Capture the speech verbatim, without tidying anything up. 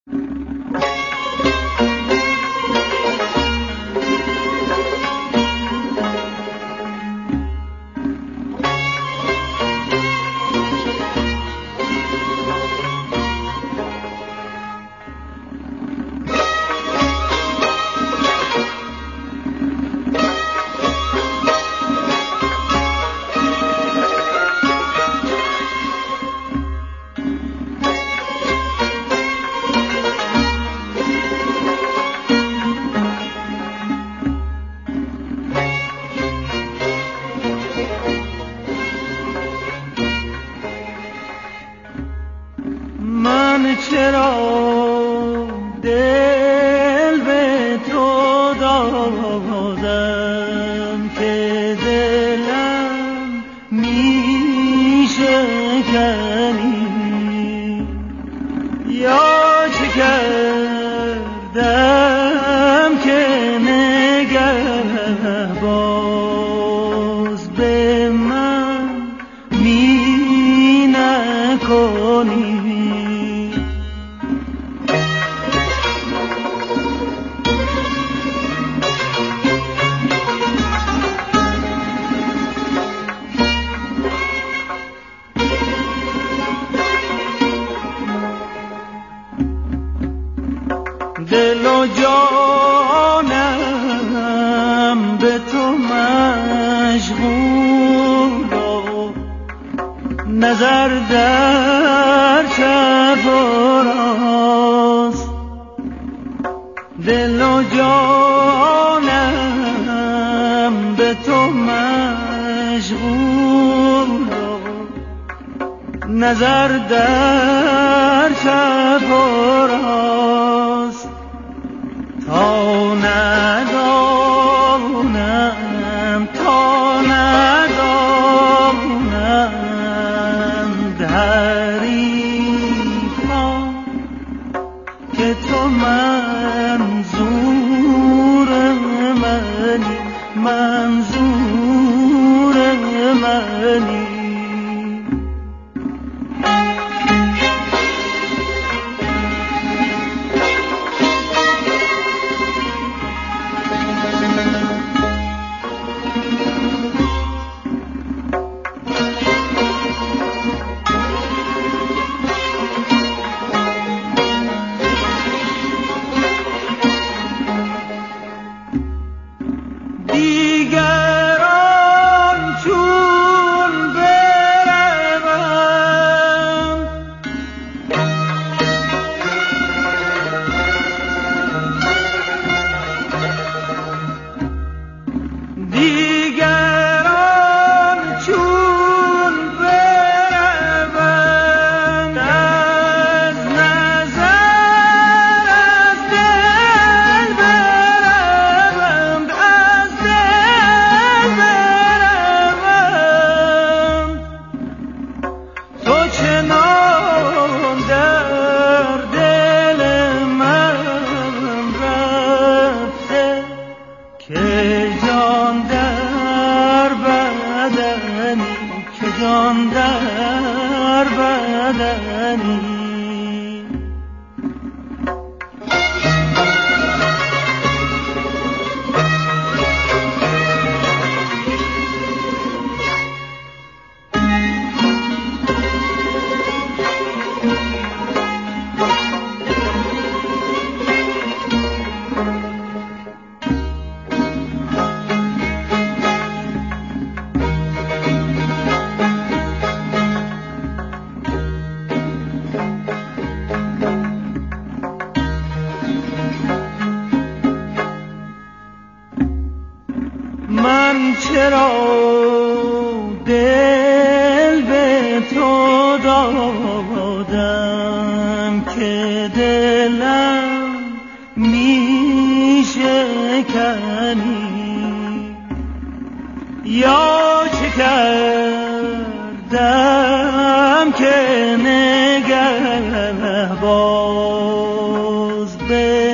من چرا دل به تو دادم که دلم می شکنی، یا چه کردم که نگهباز به من می نکنی. دل و جانم به تو مشغول و نظر در شب و راست. دل و جانم به تو مشغول و نظر در شب و راست. تا ندانم تا ندانند حریفان که تو منظور منی، منظور منی. دیگران چون بروند دیگران چون بروند از نظر از دل بروند، از دل بروند. تو چنان در دل من رفته که جان در بدنی، که جان در بدنی. من چرا دل به تو دادم که دلم می شکنی، یا چه کردم که نگهباز به